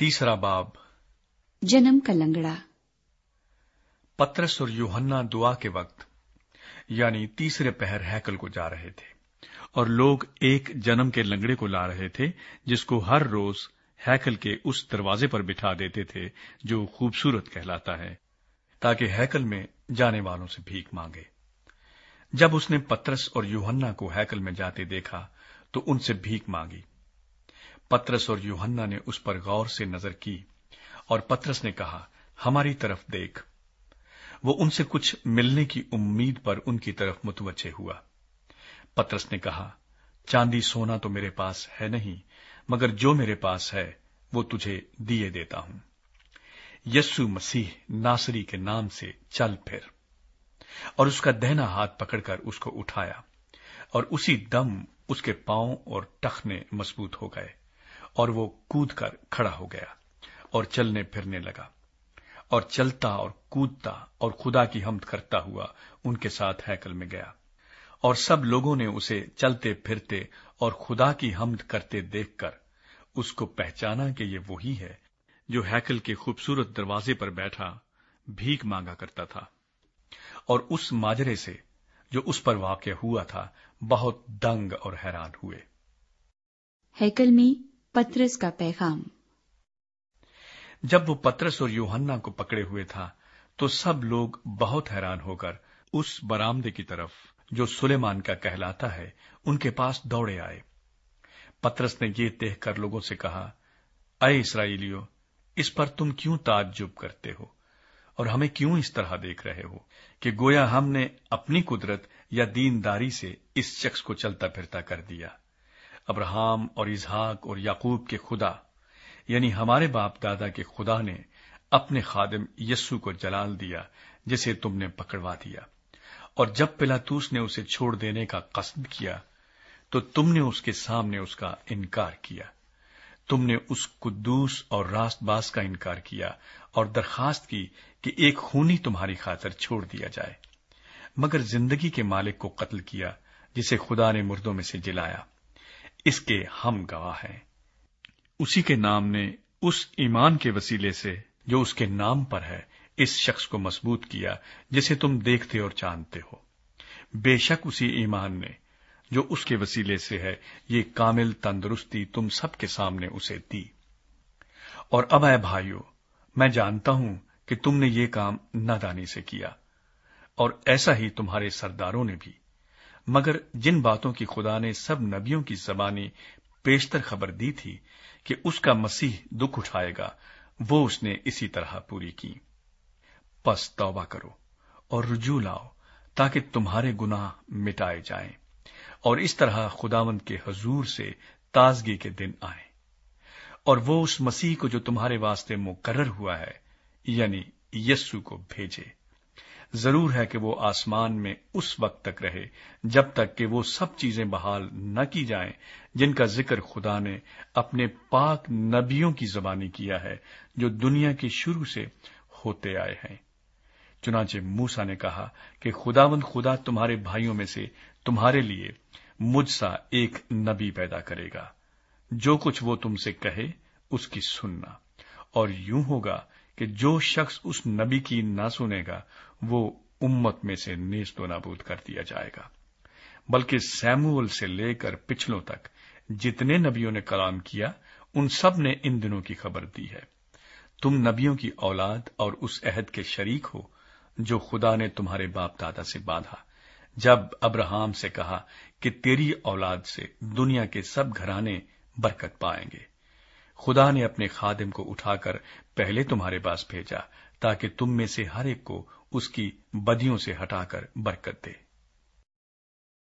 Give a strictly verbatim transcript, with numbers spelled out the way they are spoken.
तीसरा बाब। जन्म का लंगड़ा। पतरस और यूहन्ना दुआ के वक्त यानी तीसरे पहर हैकल को जा रहे थे और लोग एक जन्म के लंगड़े को ला रहे थे, जिसको हर रोज हैकल के उस दरवाजे पर बिठा देते थे जो खूबसूरत कहलाता है, ताकि हैकल में जाने वालों से भीख मांगे। जब उसने पतरस और यूहन्ना को हैकल में जाते देखा तो उनसे भीख मांगी। पतरस और यूहन्ना ने उस पर गौर से नजर की और पतरस ने कहा, हमारी तरफ देख। वो उनसे कुछ मिलने की उम्मीद पर उनकी तरफ मुतवज्जे हुआ। पतरस ने कहा, चांदी सोना तो मेरे पास है नहीं, मगर जो मेरे पास है वो तुझे दिए देता हूं। यीशु मसीह नासरी के नाम से चल फिर। और उसका दाहिना हाथ पकड़कर उसको उठाया और उसी दम उसके पांव और टखने मजबूत हो गए और वो कूद कर खड़ा हो गया और चलने फिरने लगा और चलता और कूदता और खुदा की हम्द करता हुआ उनके साथ हैकल में गया। और सब लोगों ने उसे चलते फिरते और खुदा की हम्द करते देखकर उसको पहचाना कि ये वही है जो हैकल के खूबसूरत दरवाजे पर बैठा भीख मांगा करता था। और उस माजरे से जो उस पर वाक़या हुआ था बहुत दंग और हैरान हुए। हैकल में पतरस का पैगाम। जब वो पतरस और यूहन्ना को पकड़े हुए था तो सब लोग बहुत हैरान होकर उस बरामदे की तरफ जो सुलेमान का कहलाता है उनके पास दौड़े आए। पतरस ने ये देखकर लोगों से कहा, अय इस्राएलियों, इस पर तुम क्यों ताज्जुब करते हो और हमें क्यों इस तरह देख रहे हो कि गोया हमने अपनी कुदरत या दीनदारी से इस शख्स को चलता फिरता कर दिया। अब्राहम और इसहाक और याकूब के खुदा यानी हमारे बाप दादा के खुदा ने अपने खादिम यस्सु को जलाल दिया, जिसे तुमने पकड़वा दिया। और जब पिलातूस ने उसे छोड़ देने का कसद किया तो तुमने उसके सामने उसका इनकार किया। तुमने उस कुद्दूस और रास्तबाज का इनकार किया और दरखास्त की कि एक खूनी तुम्हारी खातिर छोड़ दिया जाए, मगर जिंदगी के मालिक को कत्ल किया जिसे खुदा ने मुर्दों में से जिलाया। इसके हम गवाह हैं। उसी के नाम ने उस ईमान के वसीले से जो उसके नाम पर है इस शख्स को मजबूत किया जिसे तुम देखते और जानते हो। बेशक उसी ईमान ने जो उसके वसीले से है ये कामिल तंदुरुस्ती तुम सबके सामने उसे दी। और अब ऐ भाइयों, मैं जानता हूं कि तुमने ये काम नादानी से किया और ऐसा ही तुम्हारे सरदारों ने भी, मगर जिन बातों की खुदा ने सब नबियों की ज़बानी पेशतर खबर दी थी कि उसका मसीह दुख उठाएगा, वो उसने इसी तरह पूरी की। पस तौबा करो और रुजू लाओ ताकि तुम्हारे गुनाह मिटाए जाएं और इस तरह खुदावंद के हजूर से ताजगी के दिन आए। और वो उस मसीह को जो तुम्हारे वास्ते मुकर्रर हुआ है यानी यस्सु को भेजे। जरूर है कि वो आसमान में उस वक्त तक रहे जब तक कि वो सब चीजें बहाल न की जाएं जिनका जिक्र खुदा ने अपने पाक नबियों की ज़बानी किया है जो दुनिया के शुरू से होते आए हैं। चुनांचे मूसा ने कहा कि खुदावंद खुदा तुम्हारे भाइयों में से तुम्हारे लिए मुझसा एक नबी पैदा करेगा, जो कुछ वो तुमसे कहे उसकी सुनना। और यूं होगा कि जो शख्स उस नबी की ना सुनेगा वो उम्मत में से नेस्त व नाबूद कर दिया जाएगा। बल्कि सैमुअल से लेकर पिछलों तक जितने नबियों ने कलाम किया उन सब ने इन दिनों की खबर दी है। तुम नबियों की औलाद और उस अहद के शरीक हो जो खुदा ने तुम्हारे बाप दादा से बांधा, जब अब्राहम से कहा कि तेरी औलाद से दुनिया के सब घराने बरकत पाएंगे। खुदा ने अपने खादिम को उठाकर पहले तुम्हारे पास भेजा ताकि तुम में से हर एक को उसकी बदियों से हटाकर बरकत दे।